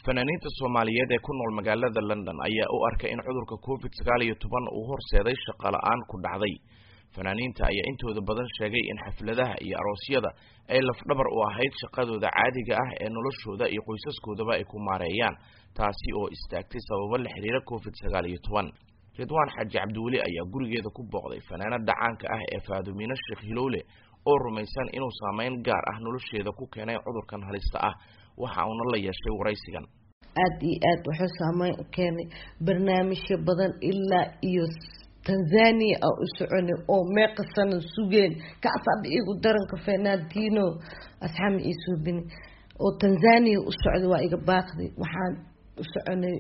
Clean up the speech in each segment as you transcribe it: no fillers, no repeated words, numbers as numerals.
fanaaniinta Soomaaliyeed ee ku nool magaalada London ayaa u arkay in cudurka COVID-19 uu horseeday shaqo la'aan ku dhacday. Fanaaniinta ayaa intooda badan sheegay in xafladaha iyo aroosyada ay lafdhabar u ahayd shaqadooda caadiga ah ee noloshooda iyo qoysaskoodaba ay ku maareeyaan, taasi oo istaagtay sababo la xiriira COVID-19. Ridwaan Xaaji Cabdiweli ayaa gurigeeda ku booqday fanaanada caanka ah ee Faadumiina Sheekh Hilowle oo rumaysan inuu saameyn gaar ah nolosheeda ku keenay cudurkan halista ah. waxa uu la yeeshay waraysigan aad wuxuu saameyn keenay barnaamijyo badan ilaa iyo Tanzania oo soconi oo meeqa sano sugeen ka afab igu daranka Fernandino asxaam isubin oo Tanzania u socdo waa iga baaqday waxaan u soconay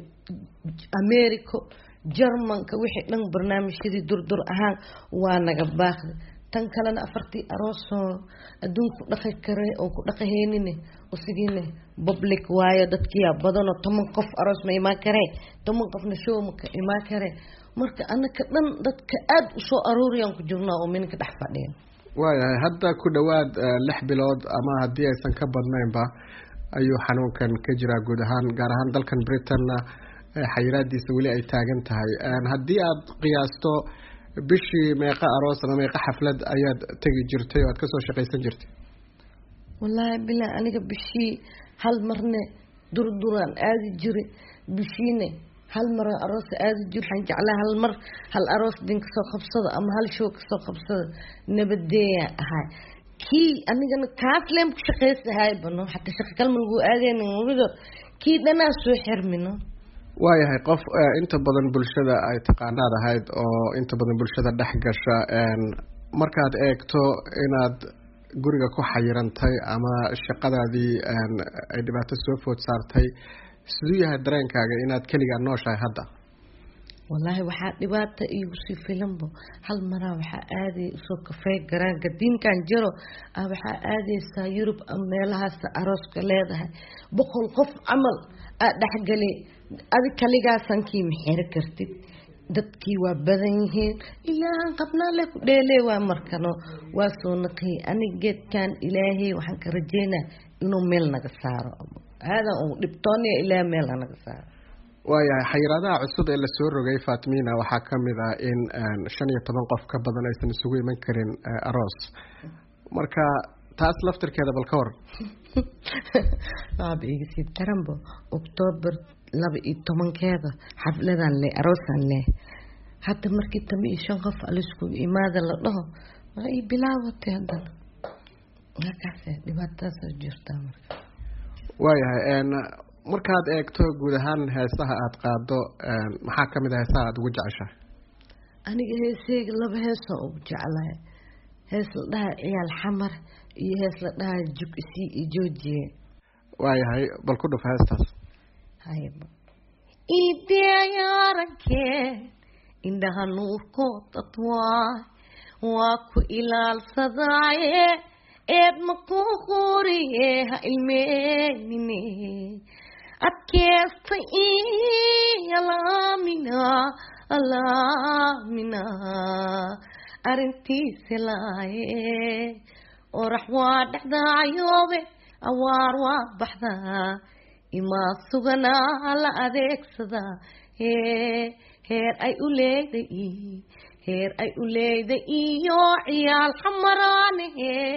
America Jarmanka wixii dhan barnaamijyadii durdur ahaan waa naga baaqday tan kalena afartii arooso adduunku dhaqay kare oo ku dhaqaheynine oo sidiina public waayo dadkii badan oo 10 qof aroos ma imaan kare 10 qofna show ma imaan kare marka anaka dhan dadka aad u soo arooriyaan ku jirnaa oo minka dhax fadhiya waayahay hadda ku dhawaad 6 bilood ama haddii aysan ka badnaynba ayuu xanuunkan ka jira guud ahaan gaar ahaan dalkan Britain xayiraadiisa wali ay taagan tahay haddii aad qiyaasto bishii meeqa aroos ama meeqa xaflad ayaad tagi jirtay oo aad ka soo shaqeysan jirtay wallahi bilaa aniga bishii hal marne durduran aadi jiray bishiine hal mar aroos aadi jiray waxaan jeclaa hal mar hal aroos din ka soo qabsado ama hal show ka soo qabsado nabadeeya ahay kii anigana kaafleem ku shaqeysahay bano hatta shaqo kalma lagu aadeenin waliba kii dhanaa soo xirmino waayahay qof inta badan bulshada ay taqaanaad ahayd oo inta badan bulshada dhex gasha markaad eegto inaad guriga ku xayirantay ama shaqadaadii ay dhibaato soo food saartay siduu yahay dareenkaaga inaad kaliya nooshahay hadda wallahi waxa dhibaato igu si filanbo hal mara waxa aadi soo kafay garaan gadinkan jiro waxa aadaysa Yurub ama meelahaas arooska leedahay boqol qof amal dhaxgali adi kaligaasankii maxir kartid dadkii waa badan yihiin ilaahan qabnaa la ku dheelay waa markano waa soo naqay anigeedkan ilaahay waxaan ka rajeynaa inuu meel naga saaro hada oo dhibtooniya ilaa meel naga saaro waayahay xayiraadaha cusub ee la soo rogay Faatimiina waxaa ka mid ah in 15 qof ka badan aysan isugu iman karin aroos marka taas laftirkeeda bal ka war aabiga si tarambo October 12 xafladan le aroosan le hatta markii 15 qof alisku imaada la dhaho ay bilaawatay hadda markaas dhibaataas jirta marka waayahay markaad eegto guud ahaan heesaha aad qaado maxaa kamid ah heesaha aad ugu jeceshahay aniga heesayga laba heeso ugu jecelahay hees la dhaha ciyaal xamar iyo hees la dhaha jugsi iyo joojiye waayahay bal ku dhuf heestaas hayba idiyaranke indhaha nuurkood waa ku ilaalsadaaye eed ma ku qoriye ha ilmeenine adkeesta alaamina arintiisa laaye orax waa dhexdaayoobe awaar waa baxdaa imaa suganaa la adeegsadaa heer ay u leeday iyo ciyaal xamaraane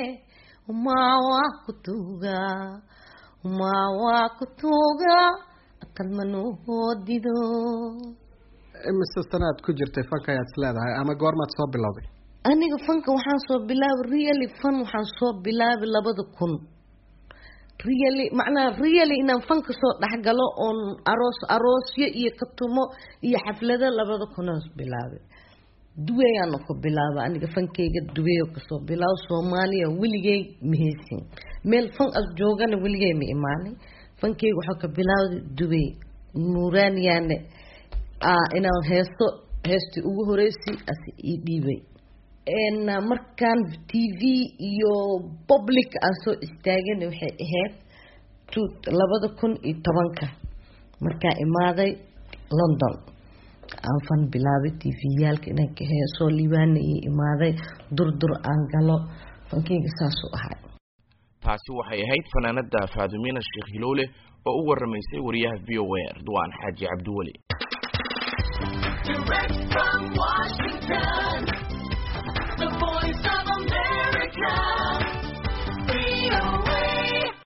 waa ku tuuga kalmanoo dido imise sanaad ku jirtay fanka ayaad isleedahay ama goormaad soo bilowday aniga fanka waxaan soo bilaabay really fan waxaan soo bilaabay 2000 really macnaa really inaan fanka soo dhaxgalo oon aroosyo iyo katumo iyo xaflado 2000 bilaabay duwayaan ku bilaabay aniga fankeyga duwayo ka soo bilaw Soomaaliya weligay meesin meel fan as joogana weligay ma imaanay fankeyga waxa ka bilaawday duway nuuraaniyane inaan heesti ugu horeysay as ii dhiibay markaan TV iyo public aan soo istaagay waxay ahayd 2010 markaa imaaday London aan fan bilaabay TV-yaalka inaan ka heeso liibaan iyo imaaday durdur aan galo fankeyga saas u ahay taasi waxay ahayd fanaanada Faadumina Sheekh Hiloole oo u waramaysay wariyaha VOA Ridwaan Xaaji Cabdiwali.